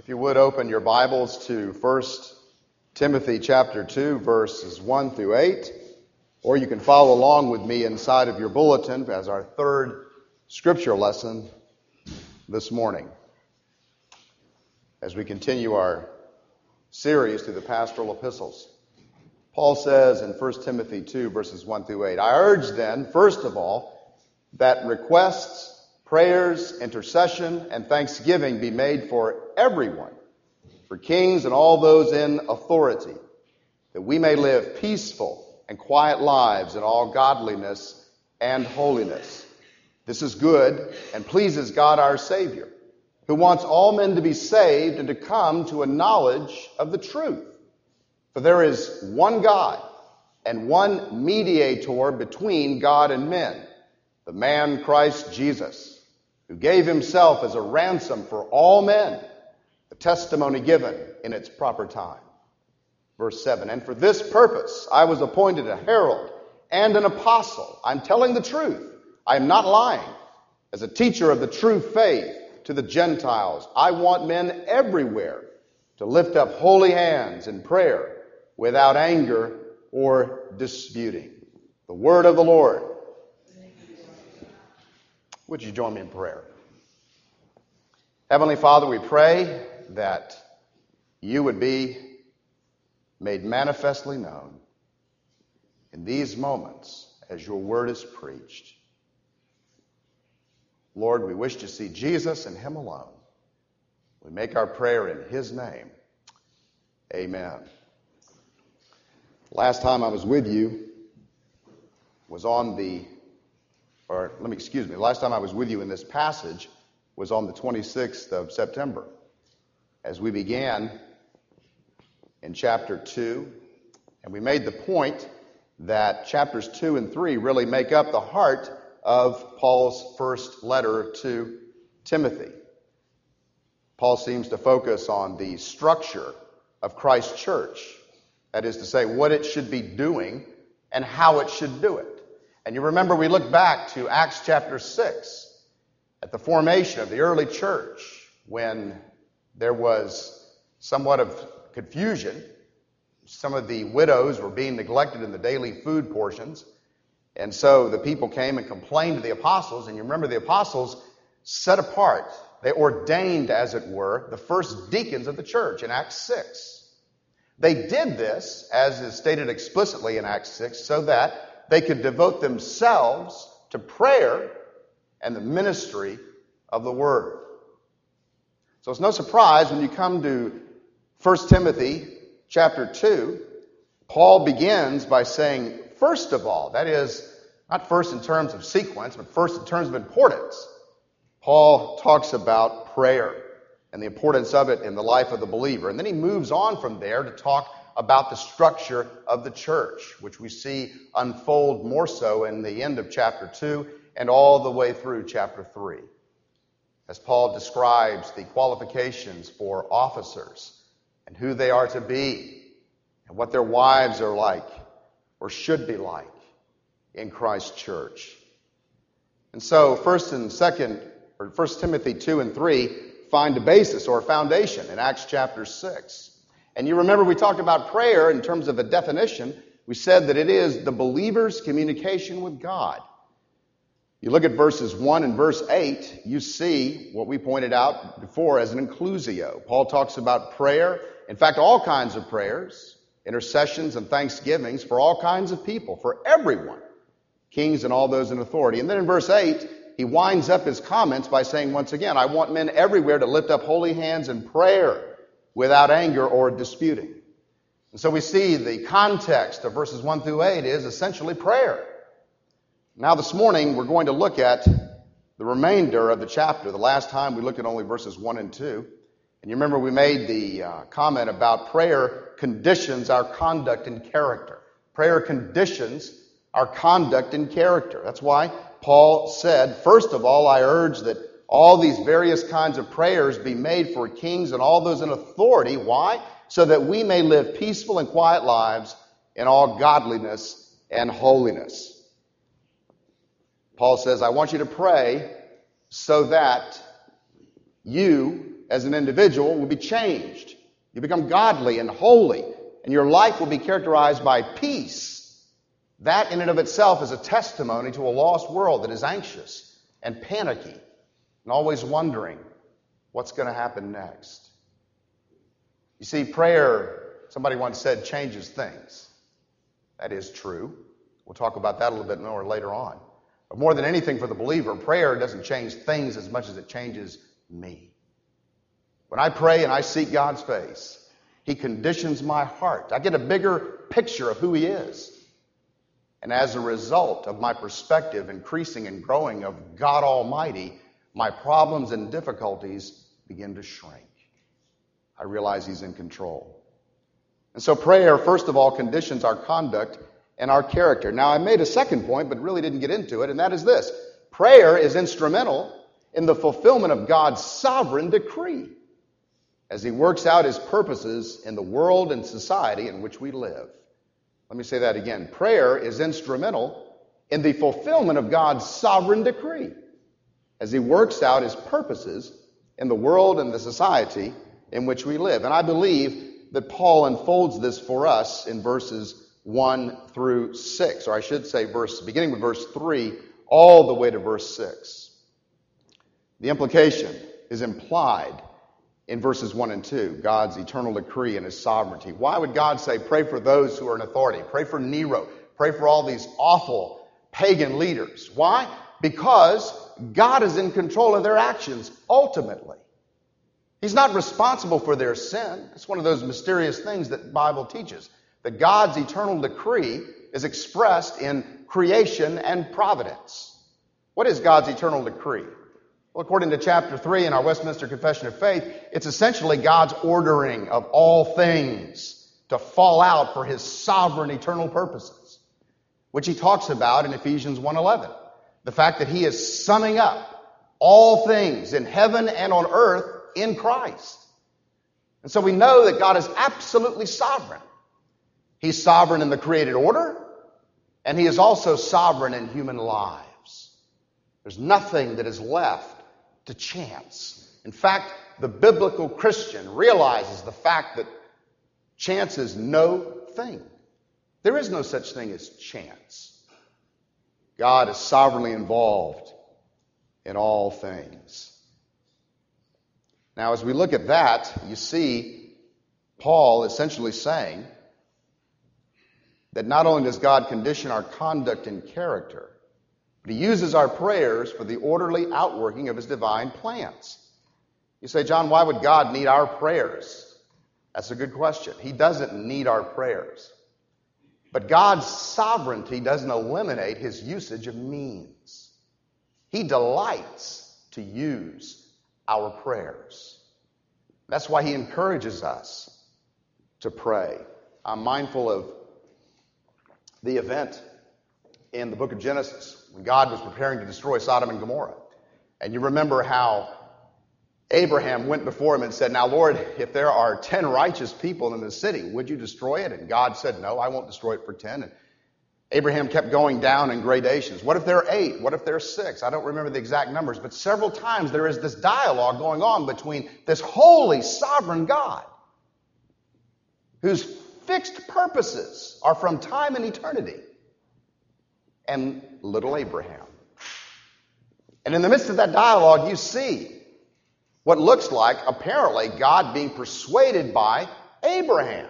If you would open your Bibles to 1 Timothy chapter 2, verses 1 through 8, or you can follow along with me inside of your bulletin as our third scripture lesson this morning, as we continue our series through the pastoral epistles. Paul says in 1 Timothy 2, verses 1 through 8, I urge then, first of all, that requests, prayers, intercession, and thanksgiving be made for everyone, for kings and all those in authority, that we may live peaceful and quiet lives in all godliness and holiness. This is good and pleases God our Savior, who wants all men to be saved and to come to a knowledge of the truth. For there is one God and one mediator between God and men, the man Christ Jesus, who gave himself as a ransom for all men, the testimony given in its proper time. Verse 7, and for this purpose I was appointed a herald and an apostle. I'm telling the truth. I am not lying. As a teacher of the true faith to the Gentiles, I want men everywhere to lift up holy hands in prayer without anger or disputing. The word of the Lord. Would you join me in prayer? Heavenly Father, we pray that you would be made manifestly known in these moments as your word is preached. Lord, we wish to see Jesus and him alone. We make our prayer in his name. Amen. Last time I was with you was last time I was with you in this passage was on the 26th of September, as we began in chapter 2, and we made the point that chapters 2 and 3 really make up the heart of Paul's first letter to Timothy. Paul seems to focus on the structure of Christ's church, that is to say, what it should be doing and how it should do it. And you remember we looked back to Acts chapter 6 at the formation of the early church when there was somewhat of confusion. Some of the widows were being neglected in the daily food portions. And so the people came and complained to the apostles. And you remember the apostles set apart, they ordained, as it were, the first deacons of the church in Acts 6. They did this, as is stated explicitly in Acts 6, so that they could devote themselves to prayer and the ministry of the word. So it's no surprise when you come to 1 Timothy chapter 2, Paul begins by saying, first of all, that is, not first in terms of sequence, but first in terms of importance. Paul talks about prayer and the importance of it in the life of the believer. And then he moves on from there to talk about the structure of the church, which we see unfold more so in the end of chapter 2 and all the way through chapter 3. As Paul describes the qualifications for officers and who they are to be and what their wives are like or should be like in Christ's church. And so 1 Timothy 2 and 3 find a basis or a foundation in Acts chapter 6. And you remember we talked about prayer in terms of a definition. We said that it is the believer's communication with God. You look at verses 1 and verse 8, you see what we pointed out before as an inclusio. Paul talks about prayer, in fact, all kinds of prayers, intercessions and thanksgivings for all kinds of people, for everyone, kings and all those in authority. And then in verse 8, he winds up his comments by saying once again, I want men everywhere to lift up holy hands in prayer without anger or disputing. And so we see the context of verses 1 through 8 is essentially prayer. Now this morning we're going to look at the remainder of the chapter. The last time we looked at only verses 1 and 2. And you remember we made the comment about prayer conditions our conduct and character. Prayer conditions our conduct and character. That's why Paul said, first of all, I urge that all these various kinds of prayers be made for kings and all those in authority. Why? So that we may live peaceful and quiet lives in all godliness and holiness. Paul says, I want you to pray so that you as an individual will be changed. You become godly and holy, and your life will be characterized by peace. That in and of itself is a testimony to a lost world that is anxious and panicky and always wondering what's going to happen next. You see, prayer, somebody once said, changes things. That is true. We'll talk about that a little bit more later on. But more than anything for the believer, prayer doesn't change things as much as it changes me. When I pray and I seek God's face, He conditions my heart. I get a bigger picture of who He is. And as a result of my perspective increasing and growing of God Almighty, my problems and difficulties begin to shrink. I realize He's in control. And so prayer, first of all, conditions our conduct and our character. Now, I made a second point, but really didn't get into it, and that is this. Prayer is instrumental in the fulfillment of God's sovereign decree as He works out His purposes in the world and society in which we live. Let me say that again. Prayer is instrumental in the fulfillment of God's sovereign decree as He works out His purposes in the world and the society in which we live. And I believe that Paul unfolds this for us in verses 1 through 6, or I should say beginning with verse 3 all the way to verse 6. The implication is implied in verses 1 and 2, God's eternal decree and His sovereignty. Why would God say, pray for those who are in authority? Pray for Nero. Pray for all these awful pagan leaders. Why? Because God is in control of their actions ultimately. He's not responsible for their sin. It's one of those mysterious things that the Bible teaches, that God's eternal decree is expressed in creation and providence. What is God's eternal decree? Well, according to chapter 3 in our Westminster Confession of Faith, it's essentially God's ordering of all things to fall out for His sovereign eternal purposes, which He talks about in Ephesians 1:11. The fact that He is summing up all things in heaven and on earth in Christ. And so we know that God is absolutely sovereign. He's sovereign in the created order, and He is also sovereign in human lives. There's nothing that is left to chance. In fact, the biblical Christian realizes the fact that chance is no thing. There is no such thing as chance. God is sovereignly involved in all things. Now, as we look at that, you see Paul essentially saying that not only does God condition our conduct and character, but He uses our prayers for the orderly outworking of His divine plans. You say, John, why would God need our prayers? That's a good question. He doesn't need our prayers. But God's sovereignty doesn't eliminate His usage of means. He delights to use our prayers. That's why He encourages us to pray. I'm mindful of the event in the book of Genesis when God was preparing to destroy Sodom and Gomorrah. And you remember how Abraham went before Him and said, now, Lord, if there are 10 righteous people in the city, would you destroy it? And God said, no, I won't destroy it for 10. And Abraham kept going down in gradations. What if there are 8? What if there are 6? I don't remember the exact numbers, but several times there is this dialogue going on between this holy, sovereign God whose fixed purposes are from time and eternity, and little Abraham. And in the midst of that dialogue, you see what looks like, apparently, God being persuaded by Abraham.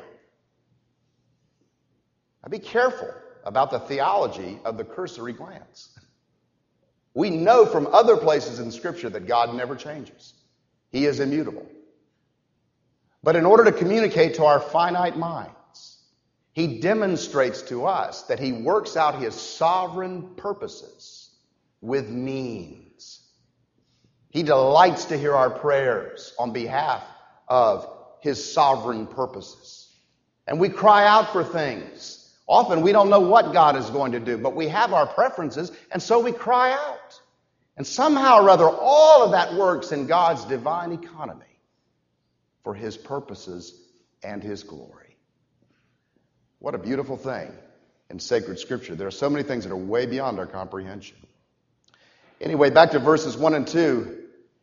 Now be careful about the theology of the cursory glance. We know from other places in Scripture that God never changes. He is immutable. But in order to communicate to our finite minds, He demonstrates to us that He works out His sovereign purposes with means. He delights to hear our prayers on behalf of His sovereign purposes. And we cry out for things. Often we don't know what God is going to do, but we have our preferences, and so we cry out. And somehow or other, all of that works in God's divine economy for His purposes and His glory. What a beautiful thing in sacred Scripture. There are so many things that are way beyond our comprehension. Anyway, back to verses 1 and 2.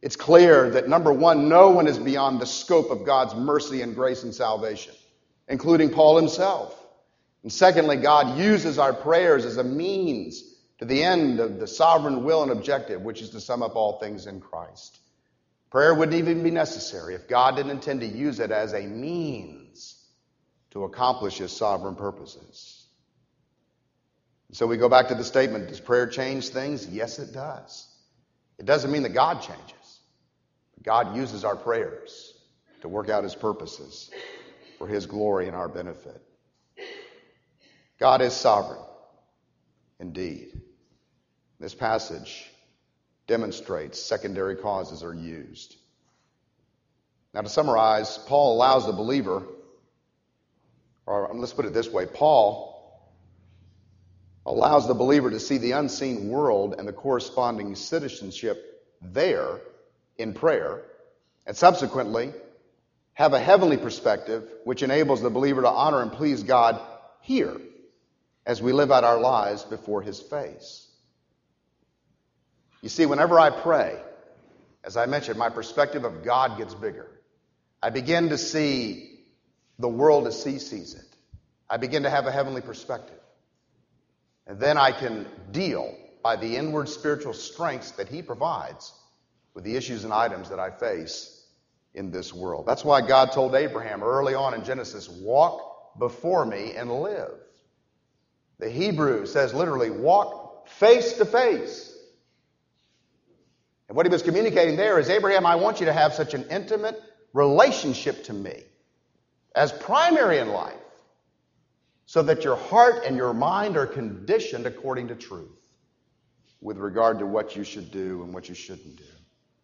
It's clear that, number one, no one is beyond the scope of God's mercy and grace and salvation, including Paul himself. And secondly, God uses our prayers as a means to the end of the sovereign will and objective, which is to sum up all things in Christ. Prayer wouldn't even be necessary if God didn't intend to use it as a means to accomplish his sovereign purposes. So we go back to the statement, does prayer change things? Yes, it does. It doesn't mean that God changes. God uses our prayers to work out his purposes for his glory and our benefit. God is sovereign, indeed. This passage demonstrates secondary causes are used. Now, to summarize, Paul allows the believer, or let's put it this way, Paul allows the believer to see the unseen world and the corresponding citizenship there in prayer, and subsequently have a heavenly perspective which enables the believer to honor and please God here as we live out our lives before his face. You see, whenever I pray, as I mentioned, my perspective of God gets bigger. I begin to see the world as he sees it. I begin to have a heavenly perspective. And then I can deal by the inward spiritual strengths that he provides with the issues and items that I face in this world. That's why God told Abraham early on in Genesis, walk before me and live. The Hebrew says literally, walk face to face. And what he was communicating there is, Abraham, I want you to have such an intimate relationship to me as primary in life, so that your heart and your mind are conditioned according to truth with regard to what you should do and what you shouldn't do.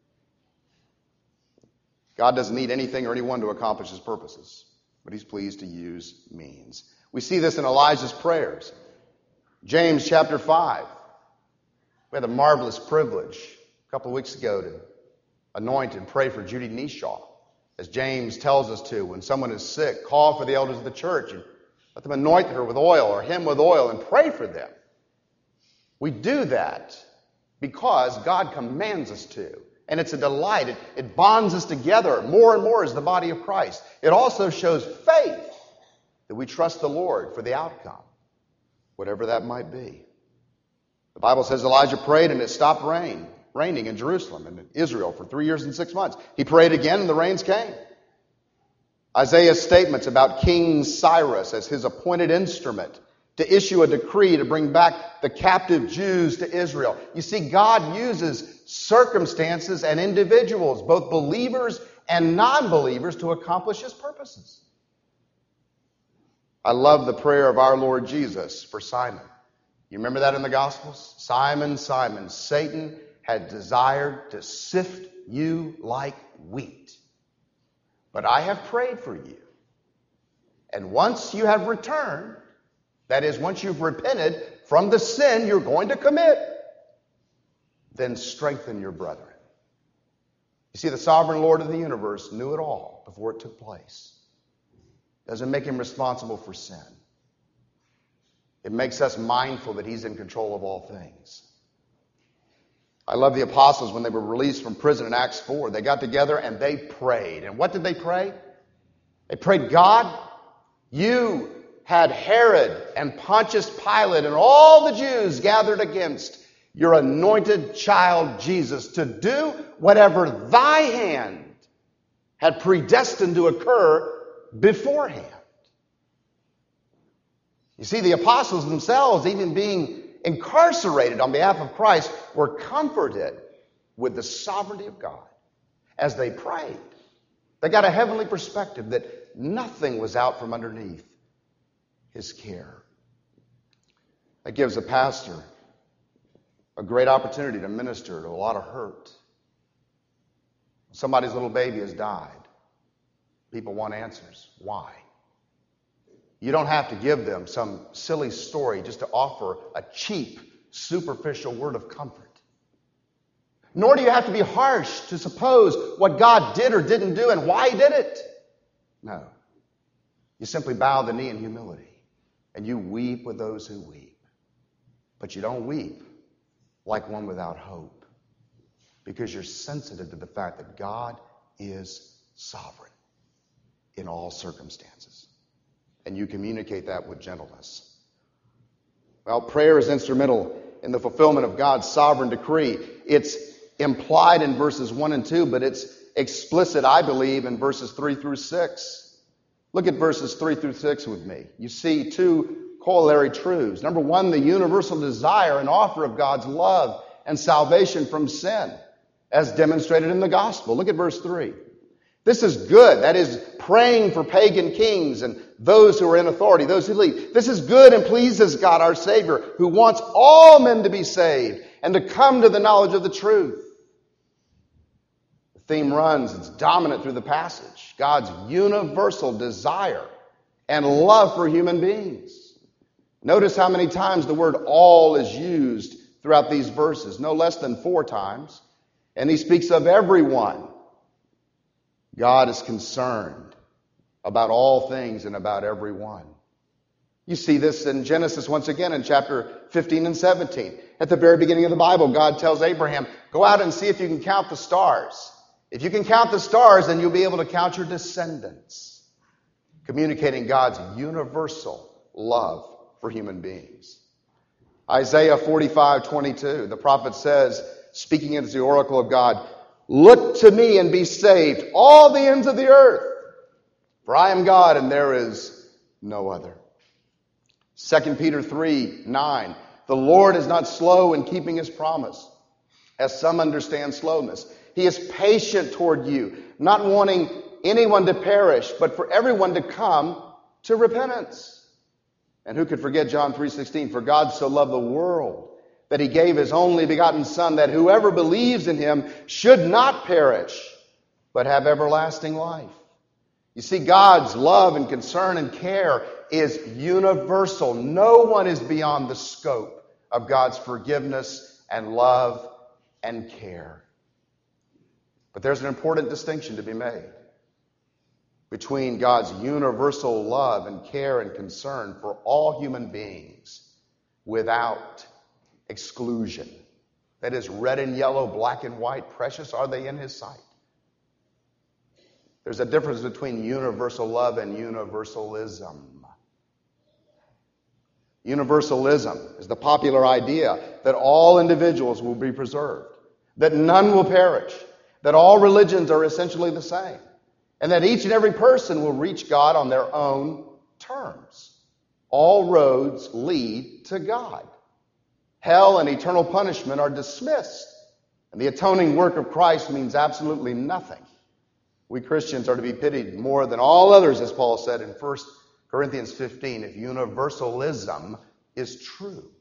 God doesn't need anything or anyone to accomplish his purposes, but he's pleased to use means. We see this in Elijah's prayers. James chapter 5. We had a marvelous privilege a couple of weeks ago to anoint and pray for Judy Neshaw. As James tells us to, when someone is sick, call for the elders of the church and let them anoint her with oil or him with oil and pray for them. We do that because God commands us to. And it's a delight. It bonds us together more and more as the body of Christ. It also shows faith that we trust the Lord for the outcome, whatever that might be. The Bible says Elijah prayed and it stopped raining in Jerusalem and in Israel for 3 years and 6 months. He prayed again and the rains came. Isaiah's statements about King Cyrus as his appointed instrument to issue a decree to bring back the captive Jews to Israel. You see, God uses circumstances and individuals, both believers and non-believers, to accomplish his purposes. I love the prayer of our Lord Jesus for Simon. You remember that in the Gospels? Simon, Simon, Satan had desired to sift you like wheat. But I have prayed for you. And once you have returned, that is, once you've repented from the sin you're going to commit, then strengthen your brethren. You see, the sovereign Lord of the universe knew it all before it took place. Doesn't make him responsible for sin. It makes us mindful that he's in control of all things. I love the apostles when they were released from prison in Acts 4. They got together and they prayed. And what did they pray? They prayed, God, you had Herod and Pontius Pilate and all the Jews gathered against your anointed child Jesus to do whatever thy hand had predestined to occur beforehand. You see, the apostles themselves, even being incarcerated on behalf of Christ, were comforted with the sovereignty of God as they prayed. They got a heavenly perspective that nothing was out from underneath his care. That gives a pastor a great opportunity to minister to a lot of hurt. Somebody's little baby has died. People want answers. Why? You don't have to give them some silly story just to offer a cheap, superficial word of comfort. Nor do you have to be harsh to suppose what God did or didn't do and why he did it. No. You simply bow the knee in humility and you weep with those who weep. But you don't weep like one without hope. because you're sensitive to the fact that God is sovereign in all circumstances. And you communicate that with gentleness. Well, prayer is instrumental in the fulfillment of God's sovereign decree. It's implied in verses 1 and 2, but it's explicit, I believe, in verses 3 through 6. Look at verses 3 through 6 with me. You see two corollary truths. Number one, the universal desire and offer of God's love and salvation from sin, as demonstrated in the gospel. Look at verse 3. This is good. That is, praying for pagan kings and those who are in authority, those who lead. This is good and pleases God our Savior, who wants all men to be saved and to come to the knowledge of the truth. The theme runs, it's dominant through the passage. God's universal desire and love for human beings. Notice how many times the word all is used throughout these verses. No less than 4 times. And he speaks of everyone. God is concerned about all things and about everyone. You see this in Genesis once again in chapter 15 and 17. At the very beginning of the Bible, God tells Abraham, go out and see if you can count the stars. If you can count the stars, then you'll be able to count your descendants. Communicating God's universal love for human beings. Isaiah 45:22, the prophet says, speaking as the oracle of God, look to me and be saved, all the ends of the earth. For I am God and there is no other. 2 Peter 3:9, the Lord is not slow in keeping his promise, as some understand slowness. He is patient toward you, not wanting anyone to perish, but for everyone to come to repentance. And who could forget John 3:16, for God so loved the world that he gave his only begotten Son, that whoever believes in him should not perish, but have everlasting life. You see, God's love and concern and care is universal. No one is beyond the scope of God's forgiveness and love and care. But there's an important distinction to be made between God's universal love and care and concern for all human beings without exclusion. That is, red and yellow, black and white, precious are they in his sight. There's a difference between universal love and universalism. Universalism is the popular idea that all individuals will be preserved, that none will perish, that all religions are essentially the same, and that each and every person will reach God on their own terms. All roads lead to God. Hell and eternal punishment are dismissed, and the atoning work of Christ means absolutely nothing. We Christians are to be pitied more than all others, as Paul said in 1 Corinthians 15, if universalism is true.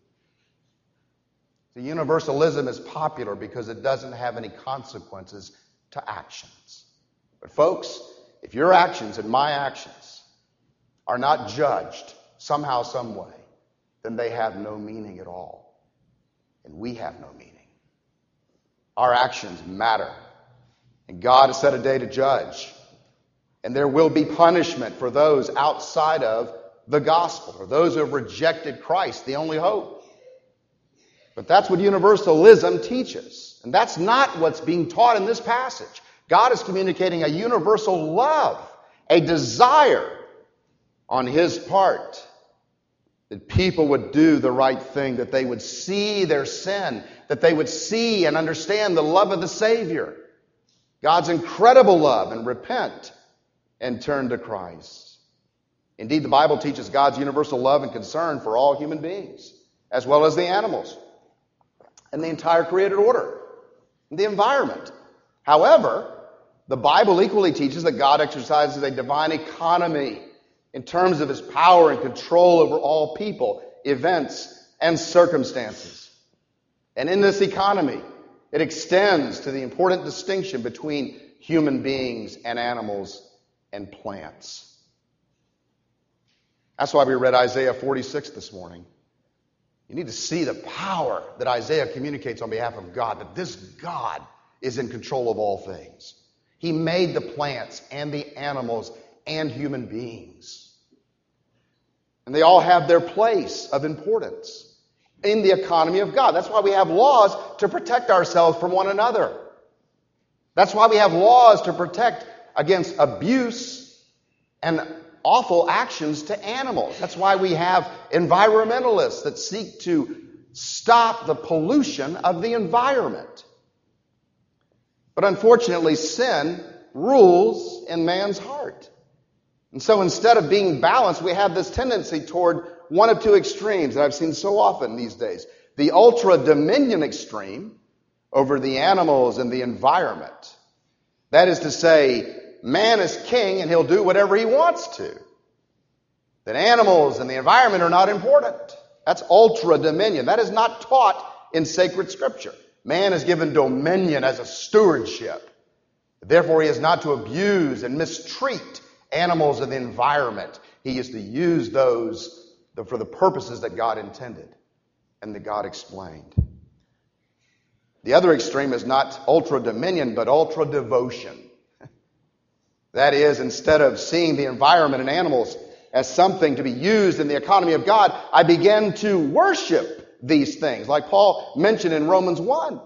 The universalism is popular because it doesn't have any consequences to actions. But folks, if your actions and my actions are not judged somehow, some way, then they have no meaning at all. And we have no meaning. Our actions matter. And God has set a day to judge. And there will be punishment for those outside of the gospel, or those who have rejected Christ, the only hope. But that's what universalism teaches. And that's not what's being taught in this passage. God is communicating a universal love, a desire on his part that people would do the right thing, that they would see their sin, that they would see and understand the love of the Savior, God's incredible love, and repent and turn to Christ. Indeed, the Bible teaches God's universal love and concern for all human beings, as well as the animals and the entire created order and the environment. However, the Bible equally teaches that God exercises a divine economy in terms of his power and control over all people, events, and circumstances. And in this economy, it extends to the important distinction between human beings and animals and plants. That's why we read Isaiah 46 this morning. You need to see the power that Isaiah communicates on behalf of God, that this God is in control of all things. He made the plants and the animals and human beings. And they all have their place of importance in the economy of God. That's why we have laws to protect ourselves from one another. That's why we have laws to protect against abuse and awful actions to animals. That's why we have environmentalists that seek to stop the pollution of the environment. But unfortunately, sin rules in man's heart. And so instead of being balanced, we have this tendency toward one of two extremes that I've seen so often these days. The ultra-dominion extreme over the animals and the environment. That is to say, man is king and he'll do whatever he wants to. That animals and the environment are not important. That's ultra-dominion. That is not taught in sacred scripture. Man is given dominion as a stewardship. Therefore, he is not to abuse and mistreat animals and the environment. He is to use those for the purposes that God intended and that God explained. The other extreme is not ultra-dominion, but ultra-devotion. That is, instead of seeing the environment and animals as something to be used in the economy of God, I began to worship these things, like Paul mentioned in Romans 1.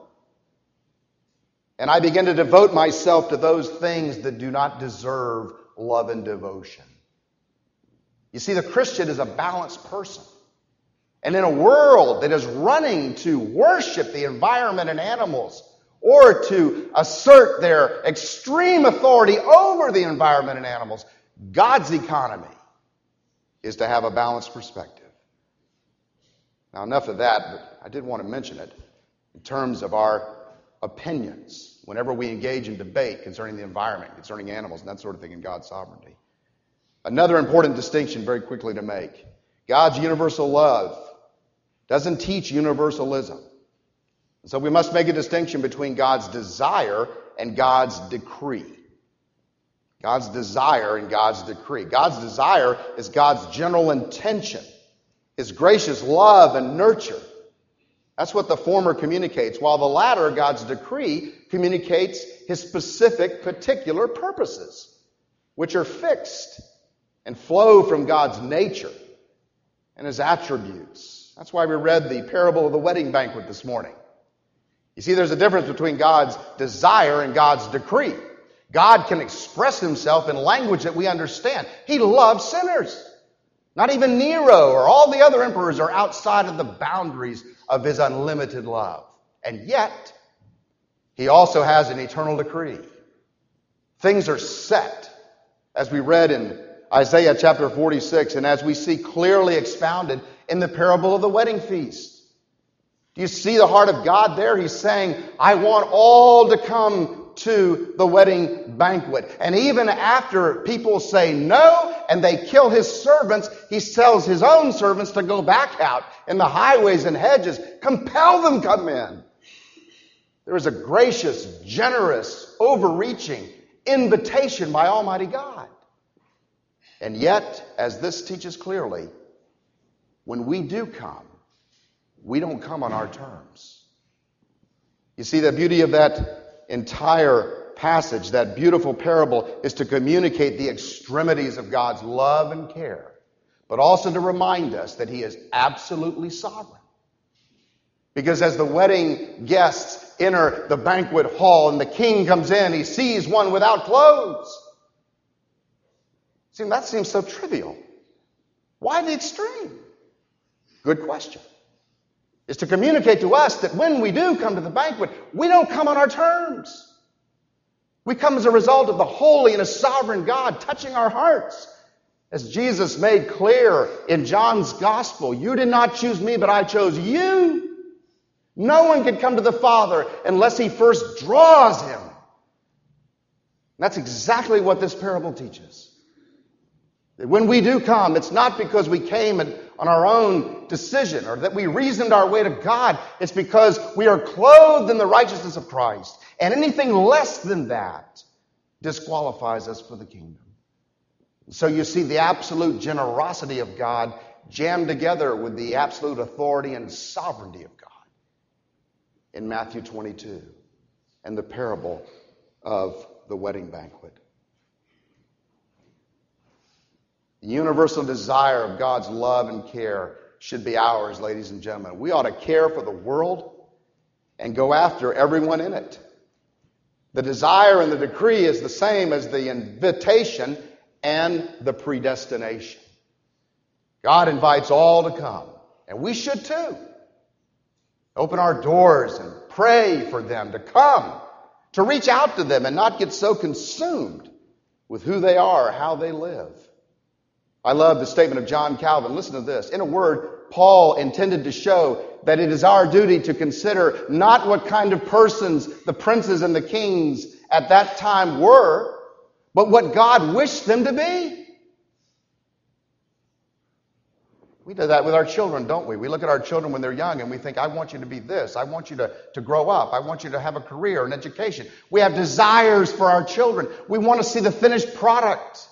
And I began to devote myself to those things that do not deserve love and devotion. You see, the Christian is a balanced person. And in a world that is running to worship the environment and animals, or to assert their extreme authority over the environment and animals, God's economy is to have a balanced perspective. Now, enough of that, but I did want to mention it in terms of our opinions whenever we engage in debate concerning the environment, concerning animals, and that sort of thing in God's sovereignty. Another important distinction very quickly to make. God's universal love doesn't teach universalism. So we must make a distinction between God's desire and God's decree. God's desire and God's decree. God's desire is God's general intention, His gracious love and nurture. That's what the former communicates, while the latter, God's decree, communicates His specific, particular purposes, which are fixed and flow from God's nature and His attributes. That's why we read the parable of the wedding banquet this morning. You see, there's a difference between God's desire and God's decree. God can express Himself in language that we understand. He loves sinners. Not even Nero or all the other emperors are outside of the boundaries of His unlimited love. And yet, He also has an eternal decree. Things are set, as we read in Isaiah chapter 46, and as we see clearly expounded in the parable of the wedding feast. Do you see the heart of God there? He's saying, I want all to come to the wedding banquet. And even after people say no and they kill His servants, He tells His own servants to go back out in the highways and hedges. Compel them come in. There is a gracious, generous, overreaching invitation by Almighty God. And yet, as this teaches clearly, when we do come, we don't come on our terms. You see, the beauty of that entire passage, that beautiful parable, is to communicate the extremities of God's love and care, but also to remind us that He is absolutely sovereign. Because as the wedding guests enter the banquet hall and the king comes in, he sees one without clothes. See, that seems so trivial. Why the extreme? Good question. Is to communicate to us that when we do come to the banquet, we don't come on our terms. We come as a result of the holy and a sovereign God touching our hearts. As Jesus made clear in John's gospel, you did not choose me, but I chose you. No one can come to the Father unless He first draws him. And that's exactly what this parable teaches. That when we do come, it's not because we came on our own decision or that we reasoned our way to God. It's because we are clothed in the righteousness of Christ. And anything less than that disqualifies us for the kingdom. So you see the absolute generosity of God jammed together with the absolute authority and sovereignty of God in Matthew 22 and the parable of the wedding banquet. The universal desire of God's love and care should be ours, ladies and gentlemen. We ought to care for the world and go after everyone in it. The desire and the decree is the same as the invitation and the predestination. God invites all to come, and we should too. Open our doors and pray for them to come, to reach out to them and not get so consumed with who they are or how they live. I love the statement of John Calvin. Listen to this. In a word, Paul intended to show that it is our duty to consider not what kind of persons the princes and the kings at that time were, but what God wished them to be. We do that with our children, don't we? We look at our children when they're young and we think, I want you to be this. I want you to grow up. I want you to have a career, an education. We have desires for our children. We want to see the finished product.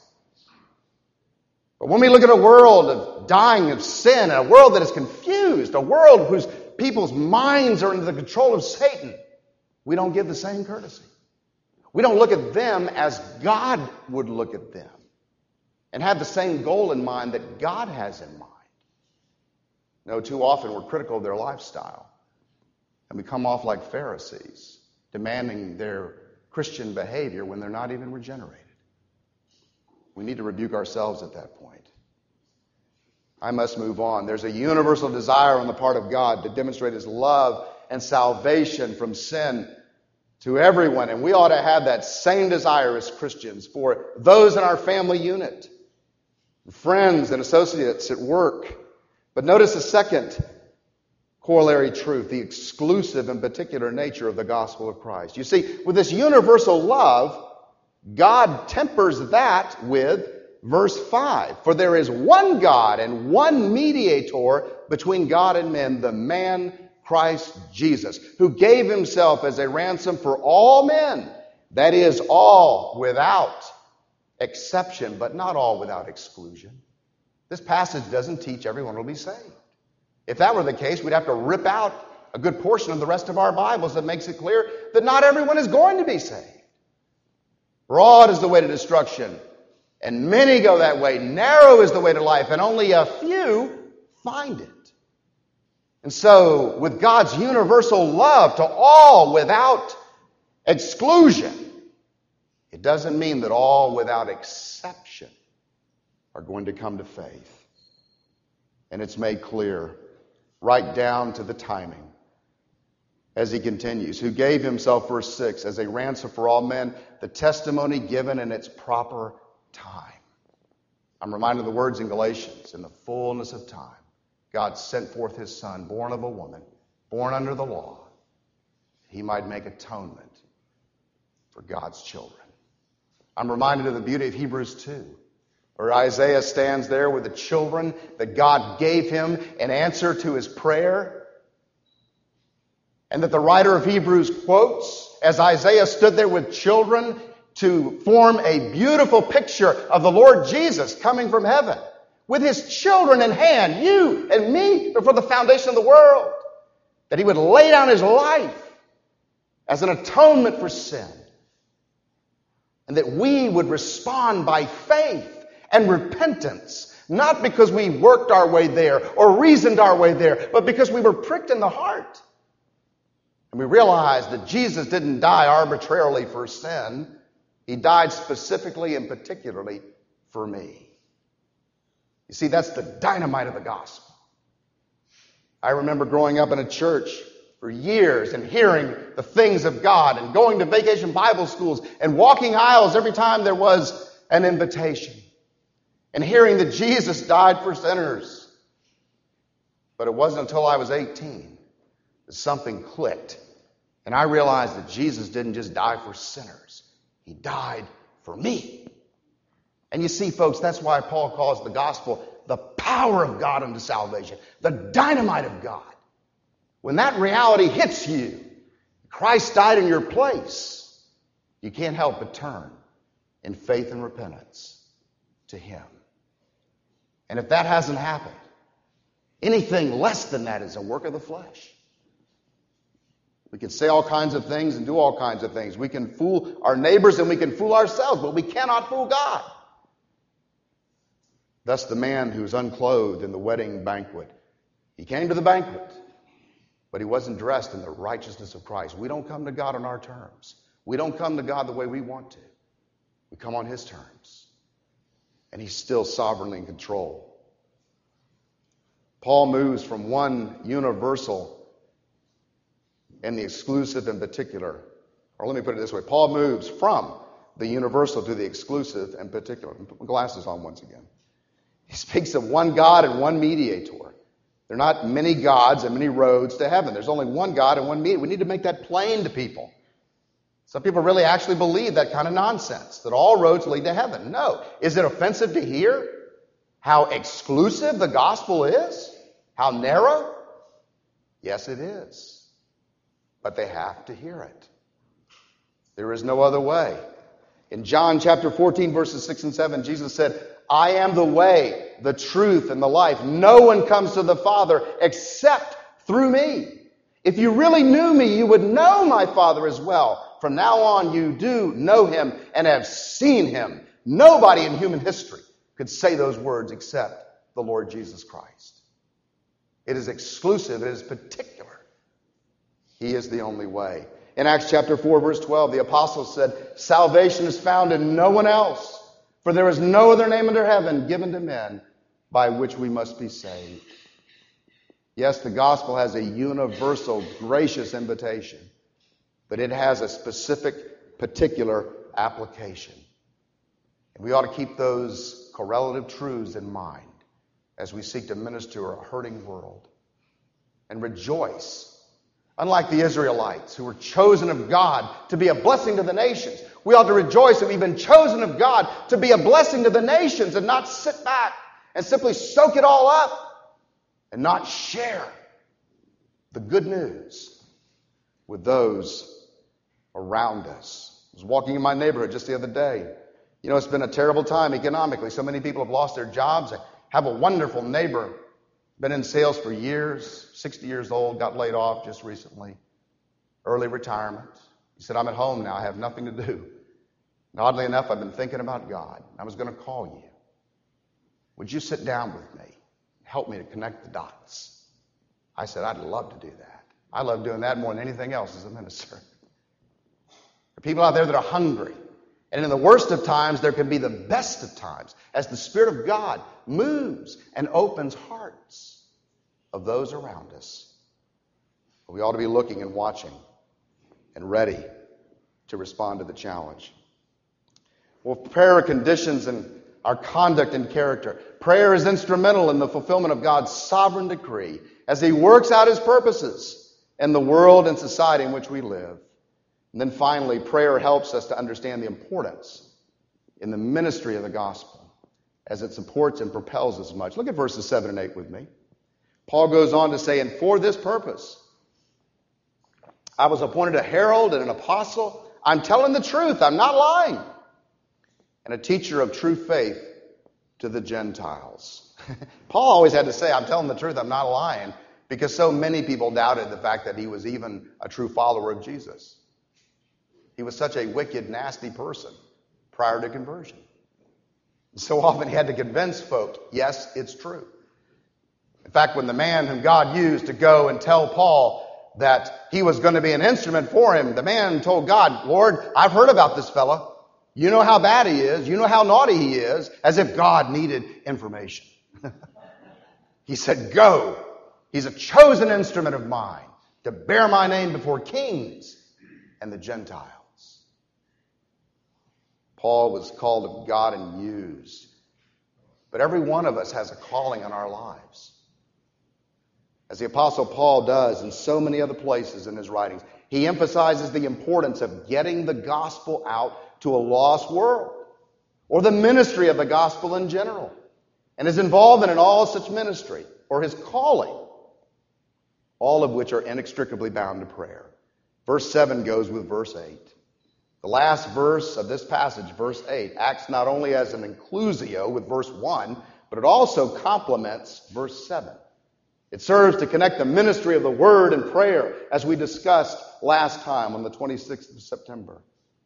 But when we look at a world of dying of sin, a world that is confused, a world whose people's minds are under the control of Satan, we don't give the same courtesy. We don't look at them as God would look at them and have the same goal in mind that God has in mind. No, too often we're critical of their lifestyle, and we come off like Pharisees, demanding their Christian behavior when they're not even regenerated. We need to rebuke ourselves at that point. I must move on. There's a universal desire on the part of God to demonstrate His love and salvation from sin to everyone, and we ought to have that same desire as Christians for those in our family unit, friends and associates at work. But notice the second corollary truth, the exclusive and particular nature of the gospel of Christ. You see, with this universal love, God tempers that with verse 5. For there is one God and one mediator between God and men, the man Christ Jesus, who gave himself as a ransom for all men. That is, all without exception, but not all without exclusion. This passage doesn't teach everyone will be saved. If that were the case, we'd have to rip out a good portion of the rest of our Bibles that makes it clear that not everyone is going to be saved. Broad is the way to destruction, and many go that way. Narrow is the way to life, and only a few find it. And so, with God's universal love to all without exclusion, it doesn't mean that all without exception are going to come to faith. And it's made clear right down to the timing. As he continues, who gave himself, verse 6, as a ransom for all men, the testimony given in its proper time. I'm reminded of the words in Galatians, in the fullness of time, God sent forth his Son, born of a woman, born under the law. He might make atonement for God's children. I'm reminded of the beauty of Hebrews 2. Where Isaiah stands there with the children that God gave him in answer to his prayer. And that the writer of Hebrews quotes as Isaiah stood there with children to form a beautiful picture of the Lord Jesus coming from heaven. With his children in hand, you and me, before the foundation of the world. That he would lay down his life as an atonement for sin. And that we would respond by faith and repentance, not because we worked our way there or reasoned our way there, but because we were pricked in the heart. And we realized that Jesus didn't die arbitrarily for sin. He died specifically and particularly for me. You see, that's the dynamite of the gospel. I remember growing up in a church for years and hearing the things of God and going to vacation Bible schools and walking aisles every time there was an invitation. And hearing that Jesus died for sinners. But it wasn't until I was 18 that something clicked. And I realized that Jesus didn't just die for sinners. He died for me. And you see, folks, that's why Paul calls the gospel the power of God unto salvation. The dynamite of God. When that reality hits you, Christ died in your place, you can't help but turn in faith and repentance to him. And if that hasn't happened, anything less than that is a work of the flesh. We can say all kinds of things and do all kinds of things. We can fool our neighbors and we can fool ourselves, but we cannot fool God. Thus the man who was unclothed in the wedding banquet, he came to the banquet, but he wasn't dressed in the righteousness of Christ. We don't come to God on our terms. We don't come to God the way we want to. We come on His terms. And He's still sovereignly in control. Paul moves from one universal and the exclusive in particular. Or let me put it this way. Paul moves from the universal to the exclusive and particular. Put my glasses on once again. He speaks of one God and one mediator. There are not many gods and many roads to heaven. There's only one God and one mediator. We need to make that plain to people. Some people really actually believe that kind of nonsense, that all roads lead to heaven. No. Is it offensive to hear how exclusive the gospel is? How narrow? Yes, it is. But they have to hear it. There is no other way. In John chapter 14, verses 6 and 7, Jesus said, I am the way, the truth, and the life. No one comes to the Father except through me. If you really knew me, you would know my Father as well. From now on, you do know him and have seen him. Nobody in human history could say those words except the Lord Jesus Christ. It is exclusive. It is particular. He is the only way. In Acts chapter 4, verse 12, the apostles said, salvation is found in no one else, for there is no other name under heaven given to men by which we must be saved. Yes, the gospel has a universal, gracious invitation, but it has a specific, particular application. And we ought to keep those correlative truths in mind as we seek to minister to a hurting world. And rejoice. Unlike the Israelites who were chosen of God to be a blessing to the nations, we ought to rejoice that we've been chosen of God to be a blessing to the nations and not sit back and simply soak it all up and not share the good news with those around us. I was walking in my neighborhood just the other day. You know, it's been a terrible time economically. So many people have lost their jobs. I have a wonderful neighbor, been in sales for years, 60 years old, got laid off just recently, early retirement. He said, I'm at home now. I have nothing to do. And oddly enough, I've been thinking about God. I was going to call you. Would you sit down with me? Help me to connect the dots. I said, I'd love to do that. I love doing that more than anything else as a minister. There are people out there that are hungry. And in the worst of times, there can be the best of times as the Spirit of God moves and opens hearts of those around us. But we ought to be looking and watching and ready to respond to the challenge. Well, prayer conditions and our conduct and character. Prayer is instrumental in the fulfillment of God's sovereign decree as He works out His purposes in the world and society in which we live. And then finally, prayer helps us to understand the importance in the ministry of the gospel as it supports and propels us much. Look at verses 7 and 8 with me. Paul goes on to say, and for this purpose, I was appointed a herald and an apostle. I'm telling the truth. I'm not lying. And a teacher of true faith to the Gentiles. Paul always had to say, I'm telling the truth. I'm not lying. Because so many people doubted the fact that he was even a true follower of Jesus. He was such a wicked, nasty person prior to conversion. So often he had to convince folk, yes, it's true. In fact, when the man whom God used to go and tell Paul that he was going to be an instrument for him, the man told God, Lord, I've heard about this fella. You know how bad he is. You know how naughty he is, as if God needed information. He said, go. He's a chosen instrument of mine to bear my name before kings and the Gentiles. Paul was called of God and used. But every one of us has a calling in our lives. As the Apostle Paul does in so many other places in his writings, he emphasizes the importance of getting the gospel out to a lost world, or the ministry of the gospel in general, and his involvement in all such ministry, or his calling, all of which are inextricably bound to prayer. Verse 7 goes with verse 8. The last verse of this passage, verse 8, acts not only as an inclusio with verse 1, but it also complements verse 7. It serves to connect the ministry of the word and prayer as we discussed last time on the 26th of September.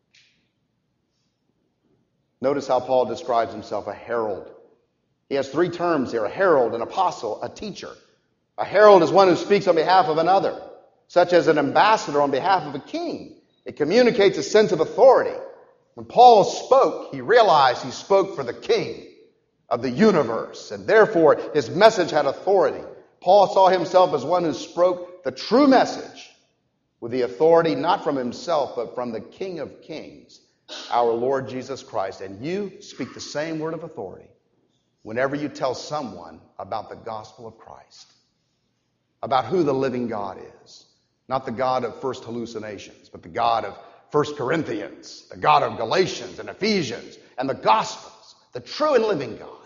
Notice how Paul describes himself, a herald. He has three terms here, a herald, an apostle, a teacher. A herald is one who speaks on behalf of another, such as an ambassador on behalf of a king. It communicates a sense of authority. When Paul spoke, he realized he spoke for the King of the universe, and therefore his message had authority. Paul saw himself as one who spoke the true message with the authority not from himself, but from the King of Kings, our Lord Jesus Christ. And you speak the same word of authority whenever you tell someone about the gospel of Christ, about who the living God is. Not the God of first hallucinations, but the God of 1 Corinthians, the God of Galatians and Ephesians and the Gospels, the true and living God.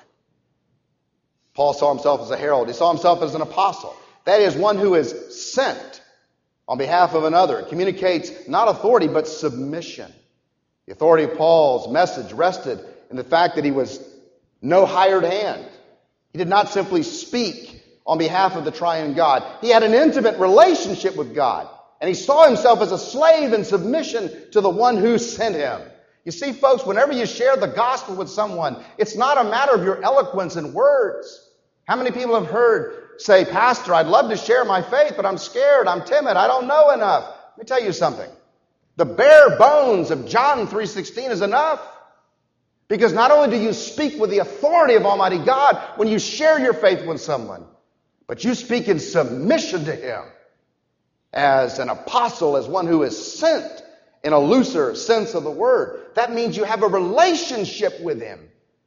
Paul saw himself as a herald. He saw himself as an apostle. That is, one who is sent on behalf of another. It communicates not authority, but submission. The authority of Paul's message rested in the fact that he was no hired hand. He did not simply speak on behalf of the triune God. He had an intimate relationship with God. And he saw himself as a slave in submission to the one who sent him. You see, folks, whenever you share the gospel with someone, it's not a matter of your eloquence and words. How many people have heard say, Pastor, I'd love to share my faith, but I'm scared, I'm timid, I don't know enough. Let me tell you something. The bare bones of John 3:16 is enough. Because not only do you speak with the authority of Almighty God when you share your faith with someone, but you speak in submission to Him as an apostle, as one who is sent in a looser sense of the word. That means you have a relationship with Him.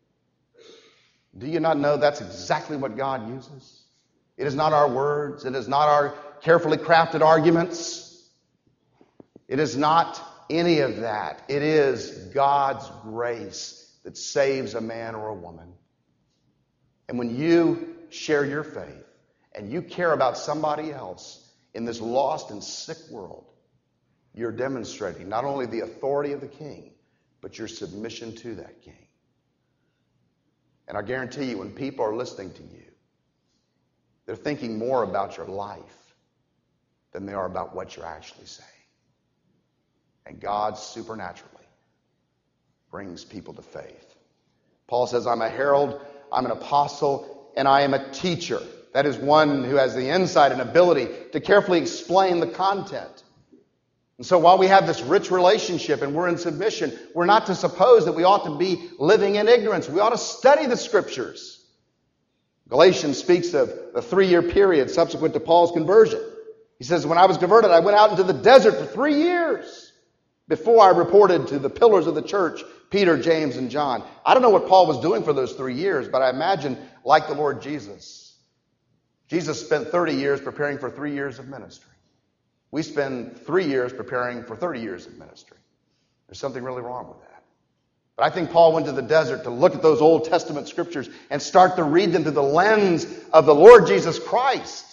Do you not know that's exactly what God uses? It is not our words. It is not our carefully crafted arguments. It is not any of that. It is God's grace that saves a man or a woman. And when you share your faith and you care about somebody else in this lost and sick world, you're demonstrating not only the authority of the King, but your submission to that King. And I guarantee you, when people are listening to you, they're thinking more about your life than they are about what you're actually saying. And God supernaturally brings people to faith. Paul says, I'm a herald, I'm an apostle, and I am a teacher. That is one who has the insight and ability to carefully explain the content. And so while we have this rich relationship and we're in submission, we're not to suppose that we ought to be living in ignorance. We ought to study the Scriptures. Galatians speaks of the 3-year period subsequent to Paul's conversion. He says, when I was converted, I went out into the desert for 3 years before I reported to the pillars of the church, Peter, James, and John. I don't know what Paul was doing for those 3 years, but I imagine like the Lord Jesus. Jesus spent 30 years preparing for 3 years of ministry. We spend 3 years preparing for 30 years of ministry. There's something really wrong with that. But I think Paul went to the desert to look at those Old Testament scriptures and start to read them through the lens of the Lord Jesus Christ.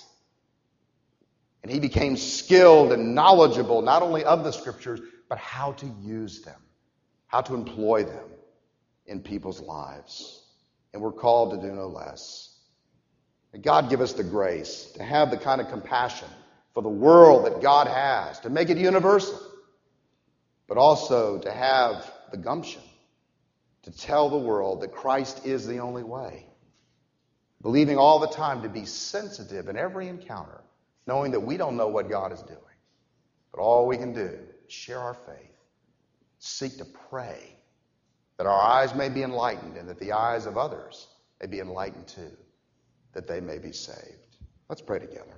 And he became skilled and knowledgeable not only of the scriptures, but how to use them, how to employ them in people's lives. And we're called to do no less. May God give us the grace to have the kind of compassion for the world that God has, to make it universal, but also to have the gumption to tell the world that Christ is the only way. Believing all the time to be sensitive in every encounter, knowing that we don't know what God is doing. But all we can do is share our faith, seek to pray that our eyes may be enlightened and that the eyes of others may be enlightened too, that they may be saved. Let's pray together.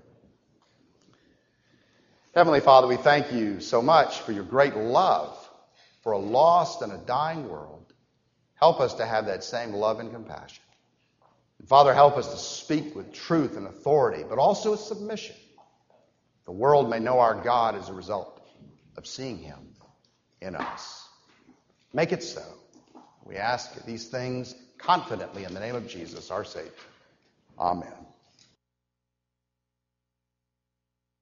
Heavenly Father, we thank you so much for your great love for a lost and a dying world. Help us to have that same love and compassion. And Father, help us to speak with truth and authority, but also with submission. The world may know our God as a result of seeing him in us. Make it so. We ask these things confidently in the name of Jesus, our Savior. Amen.